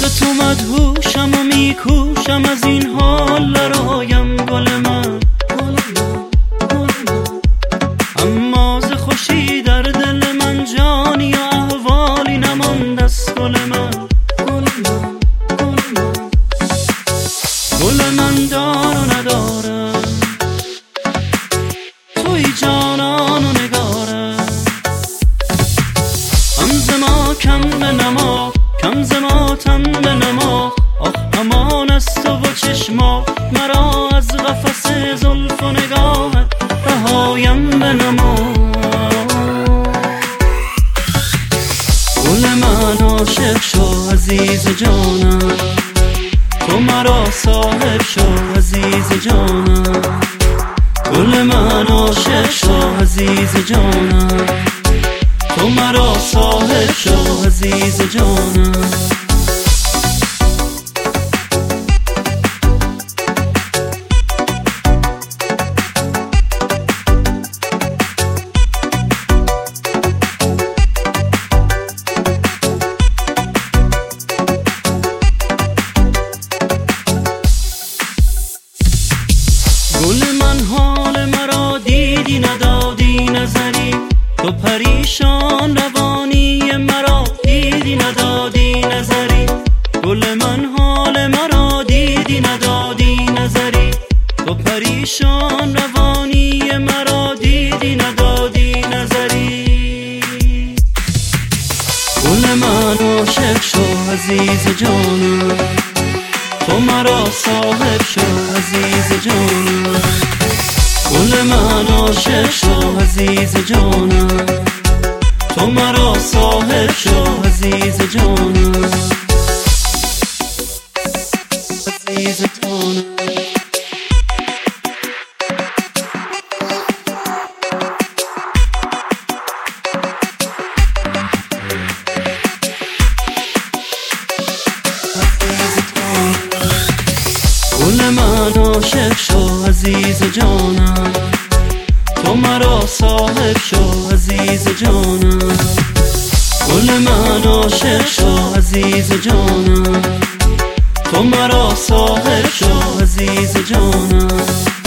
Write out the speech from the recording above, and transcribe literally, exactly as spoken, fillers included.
تو مدهوشم و میکوشم از این حال برایم گل من، اما ز خوشی در دل من جانی یا احوالی نمانده است گل من. گل من دار و ندارم، توی جانان و نگارم، هم ز ما کم بنما، کم ز ما تن بنما، آخ امان از تو و چشما، مرا از قفس زلف و نگاهت رهایم بنما. گل من عاشق شو عزیز جانم، تو مرا صاحب شو عزیز جانم. گل من عاشق شو عزیز جانم، تو مرا صاحب شو عزیز جانم. گل من حال مرا دیدی ندادی نظری، تو پریشان روانی مرا دیدی ندادی نظری. گل من حال مرا دیدی ندادی نظری، تو پریشان روانی مرا دیدی ندادی نظری. گل من عاشق شو عزیز جانم، تو مرا صاحب شو عزیز جانم. گل من عاشق شو عزیز جانم، تو مرا صاحب شو عزیز جانم. عزیز جانم. گل من عاشق شو عزیز جانم، تو مرا صاحب شو عزیز جانم. گل من عاشق شو عزیز جانم، تو مرا صاحب شو عزیز جانم.